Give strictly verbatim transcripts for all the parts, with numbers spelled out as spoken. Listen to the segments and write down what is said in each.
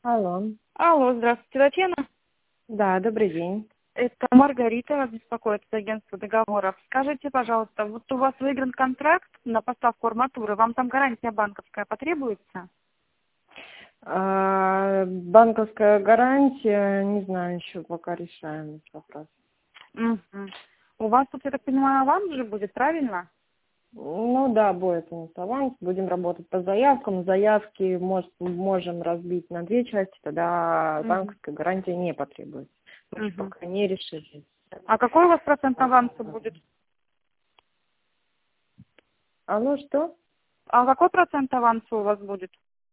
Алло. Алло, здравствуйте, Татьяна. Да, добрый день. Это Маргарита, вас беспокоит с агентства договоров. Скажите, пожалуйста, вот у вас выигран контракт на поставку арматуры, вам там гарантия банковская потребуется? А, банковская гарантия, не знаю, еще пока решаем этот вопрос. Мгм. У вас тут, я так понимаю, аванс же будет, правильно? Ну да, будет у нас аванс, будем работать по заявкам. Заявки может, можем разбить на две части, тогда Мгм. банковская гарантия не потребуется. Мы еще Мгм. пока не решили. А какой у вас процент аванса будет? Алло, что? А какой процент аванса у вас будет?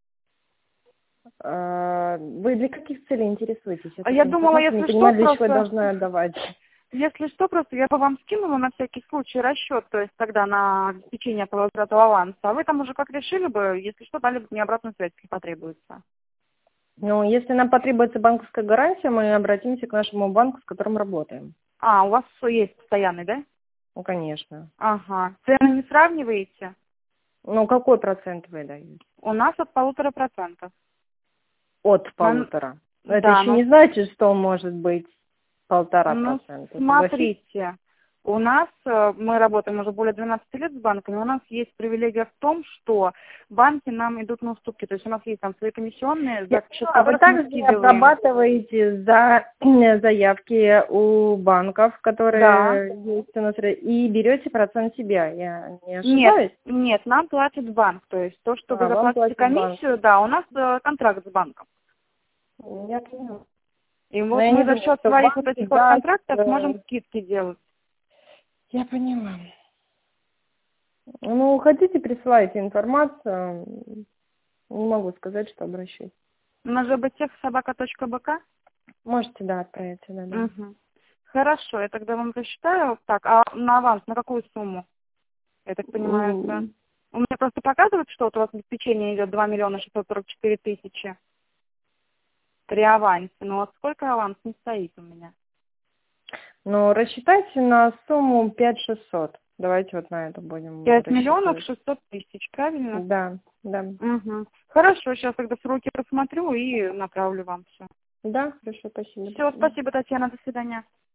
А, вы для каких целей интересуетесь? Я А так я думала, информацию не если что, понимаю, для чего я просто... должна отдавать. Если что, просто я бы вам скинула на всякий случай расчет, то есть тогда на обеспечение по возврату аванса. А вы там уже как решили бы, если что, дали бы мне обратную связь, если потребуется. Ну, если нам потребуется банковская гарантия, мы обратимся к нашему банку, с которым работаем. А, у вас есть постоянный, да? Ну, конечно. Ага. Цены не сравниваете? Ну, какой процент вы даете? У нас от полутора процентов. От Нам- полутора. Но это Да, еще ну, не значит, что может быть полтора ну, процента. Согласитесь? смотрите. У нас, э, мы работаем уже более двенадцати лет с банками, у нас есть привилегия в том, что банки нам идут на уступки. То есть у нас есть там свои комиссионные, за счет А вы которых мы также скидываем. обрабатываете за заявки у банков, Да. которые есть у нас, и берете процент себя. Я не Нет, ошибаюсь? нет, нам платит банк. То есть то, что вы А, вам заплатите платит банк. комиссию, да, у нас э, контракт с банком. Я поняла. И Но вот я не мы за думаю, счет что своих вот банки этих вот даст... контрактов э, можем скидки делать. Я поняла. Ну, хотите, присылайте информацию. Не могу сказать, что обращусь. На жбтехсобака.бк? Можете, да, отправить сюда, да. Угу. Хорошо, я тогда вам засчитаю. Так, а на аванс на какую сумму? Я так понимаю, это... М, У меня просто показывает, что вот у вас обеспечение идет два миллиона шестьсот сорок четыре тысячи при авансе. Но вот сколько аванс не стоит у меня? Ну, рассчитайте на сумму пять шестьсот. Давайте вот на это будем Пять миллионов рассчитывать. шестьсот тысяч, правильно? Да, да. Угу. Хорошо, сейчас тогда сроки посмотрю и направлю вам все. Да, хорошо, спасибо. До Все, свидания. спасибо, Татьяна, до свидания.